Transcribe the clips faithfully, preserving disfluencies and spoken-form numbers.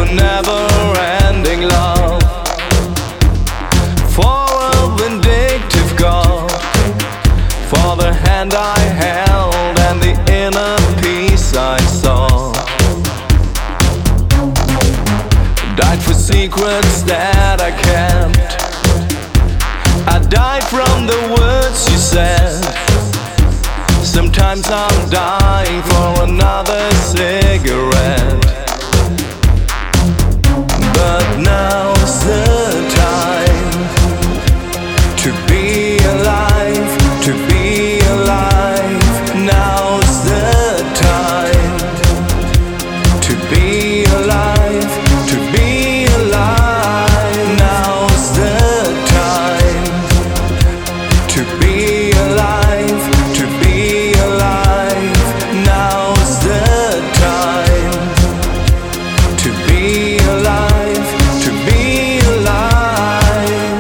never-ending love for a vindictive God, for the hand I held and the inner peace I saw. Died for secrets that I kept. I died from the words you said. Sometimes I'm dying for another cigarette. But now's the time to be alive, to be alive. Now's the time to be alive, to be alive. Now's the time to be alive, to be alive. Now's the time to be alive, to be alive.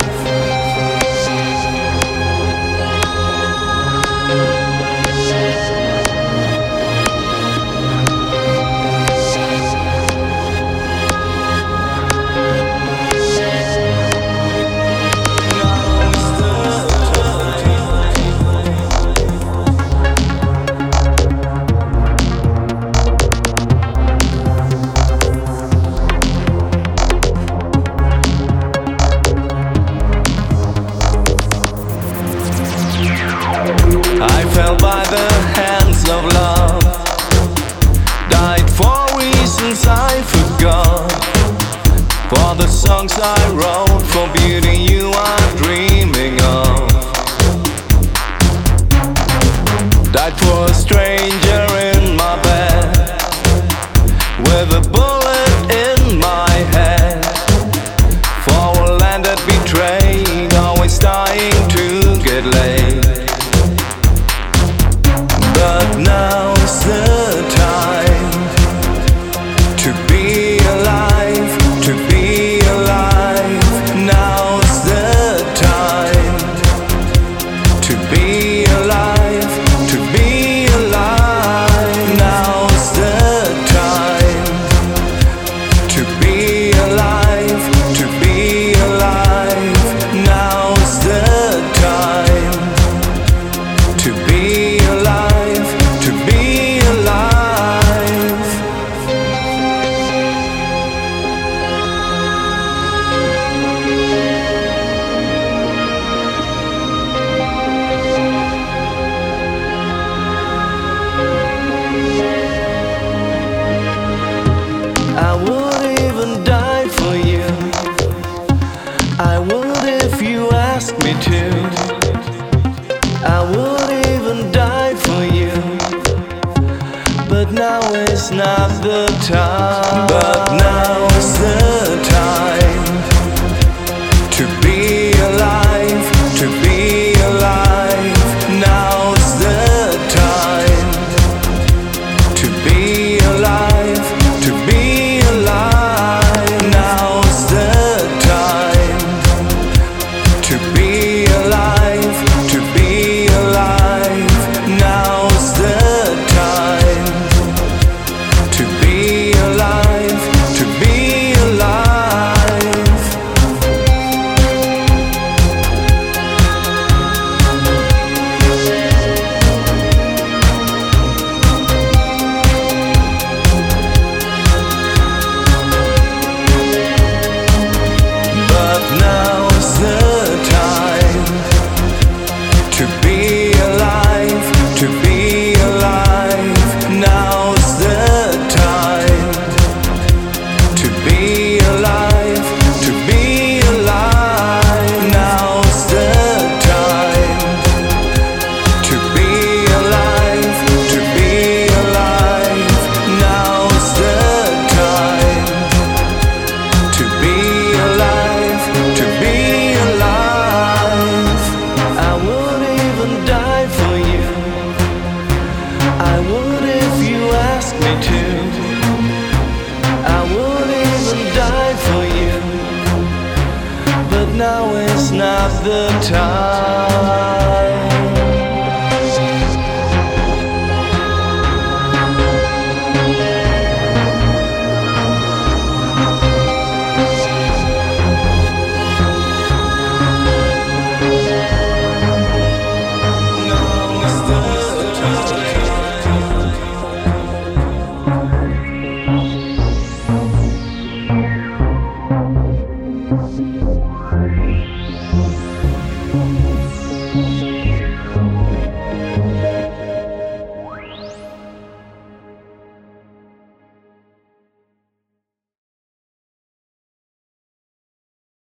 I fell by the hands of love, died for reasons I forgot, for the songs I wrote, for beauty you are dreaming of. Died for a stranger in my bed, with a bullet in my head, for a land that betrayed, always dying to get laid. But now's the time to be alive, to be alive. Now's the time to be alive, to be alive. Now's the time to be alive, to be alive. Now's the time to be alive, to be alive. I would even die for you. I would if you asked me to. I would even die for you. But now is not the time. But now is the